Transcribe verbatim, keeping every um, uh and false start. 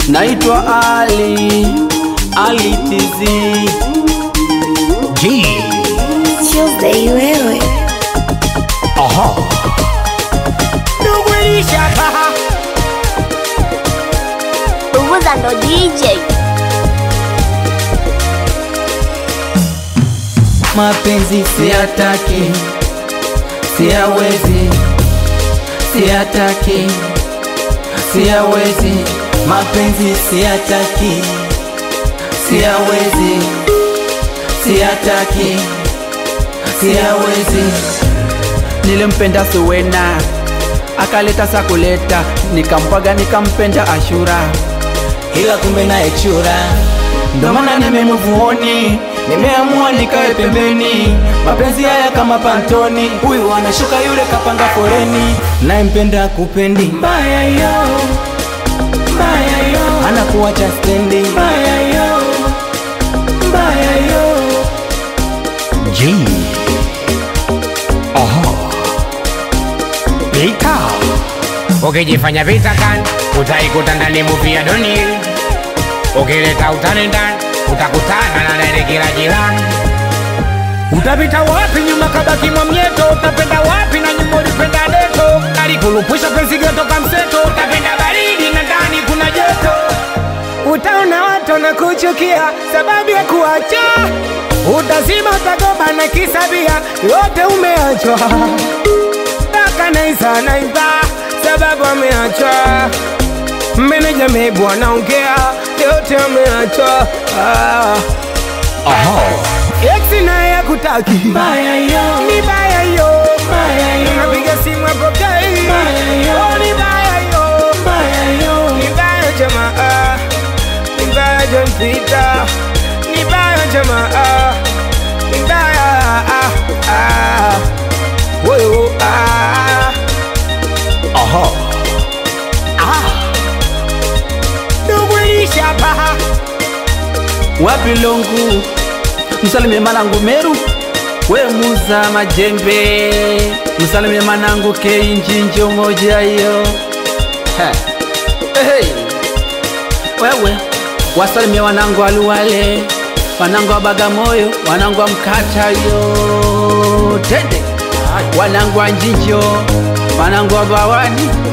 Naitwa Ali Ali Tizi G Tuesday wewe. Aha Nugwilisha paha Uvuza ndo D J. Mapenzi siyataki, siyawezi, siyataki, siyawezi. Mapenzi siyataki, siyawezi, siyataki, siyawezi. Nilimpenda Suwena, akaleta sakuleta, nikampaga nikampenda Ashura, ila kumbe naye chura. Ndo maana nimemuvuoni, nimeamua nikae pembeni. Mapenzi haya kama pantoni, huyu anashuka yule kapanga foreni. Naempenda kupendi, mbaya yo, mbaya yo, anakuacha stendi, mbaya yo, mbaya yo. G Aha Pika Ukijifanya vita kan utaikuta ndani movie ya doni. Ukileta utani ndani utakutana na nene kila jirani. Utapita wapi nyuma kabaki mwamyeto? Utapenda wapi na nyuma ulipenda deto? Alikulupusha penzi geto kamseto. Utapenda baridi na ndani kuna joto. Utaona watu na kuchukia sababu ya kuacha. Utazima utagoba na kisabia yote umeachwa. Taka naisa naisa sababu ameachwa. Meneja mebu anaongea yote ameachwa. ah. Aha Eksi na ya kutaki mbaya yo, ni mbaya yo, mbaya yo. Napiga simu hapo kai mbaya yo, oh, ni mbaya yo, mbaya yo. Ni mbaya jamaa, ni mbaya John Peter. Ni mbaya jamaa, ni mbaya ah ah. Woyo ah. Aha Ah. Nugwilisha paha. Wapi longu msalimie manangu Meru, we muza majembe. Msalimie manangu Keinjinjo moja yo. Hey, wewe wasalimie wanangu Aluwale, wanangu wa Bagamoyo, wanangu wa Mkata yo. Tende wanangu wa Njinjo, wanangu wa Bawani,